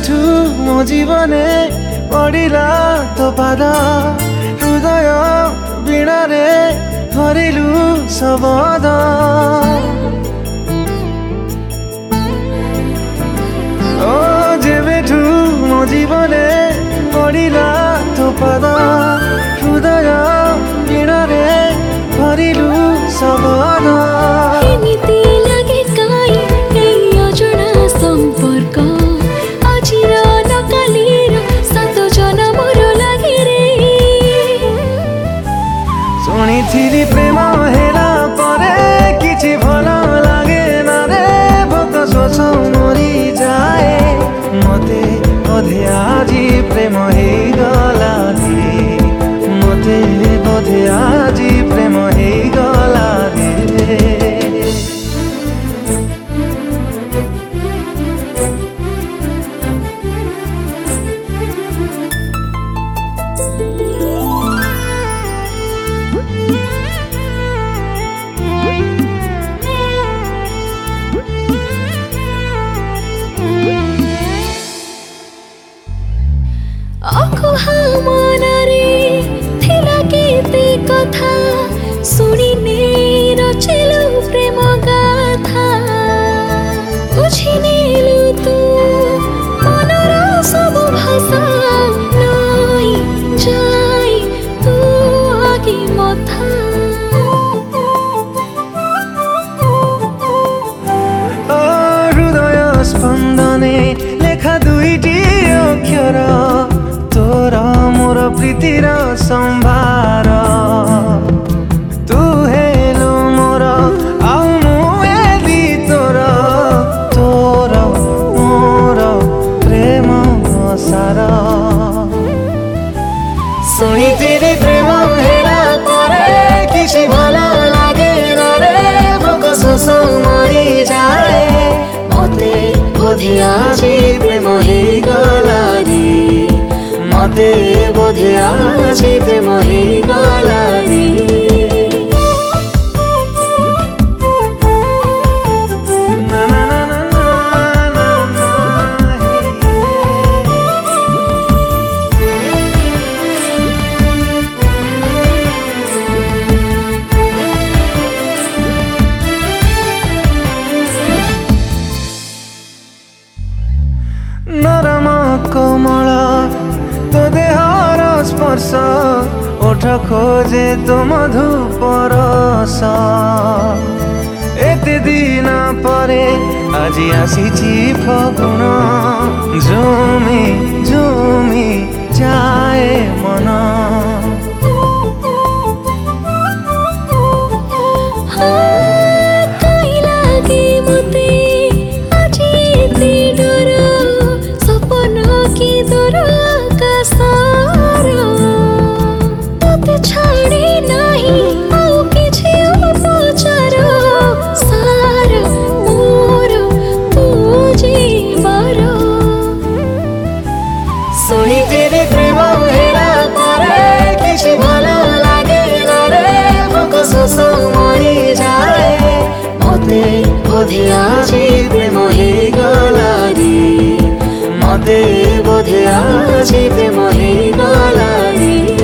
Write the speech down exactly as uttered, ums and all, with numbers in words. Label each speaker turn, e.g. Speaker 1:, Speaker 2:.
Speaker 1: जेबेठु मो जीवने पड़िला तो पाद हृदय वीणा रे भरिलु शबद ओ जेबेठु मो जीवने पड़िला तो पाद हृदय वीणा रे भरिलु शबद शुणी प्रेम हेला परे किछि भल लागे ना रे भोक शोष मरी जाए मते बोधे आजी प्रेम हे गला रे मते बोधे आजी प्रेम हे गला रे
Speaker 2: कथा शुणिने रचिलु प्रेम गाथा बुझिनेलु तू मनर सब भाषा नई जाई तू आगे मथा
Speaker 1: हृदय स्पंदने लेखा दुईटी अक्षर तोर मोर प्रीतिर संभार तू हेलो मोर आउ मुएली तोर तोर मोर प्रेम सार शुणी तेरे प्रेम हेला परे किछि भल लागे ना रे भोक शोष मरी जाए मते बोधे आजी प्रेम हे गला रे मते बोधे आजी प्रेम हे गला रे नरम कोमल तो देहर स्पर्श ओठ खोजे तो मधु परस एते दिन परे आजी आसीची फगुण झुमी झुमी जाए मन शुणी तेरे प्रेम हेला परे किछि भल लागे ना रे भोक शोष मरी जाए मते बोधे आजी प्रेम हे गला रे मते बोधे आजी प्रेम हे गला रे।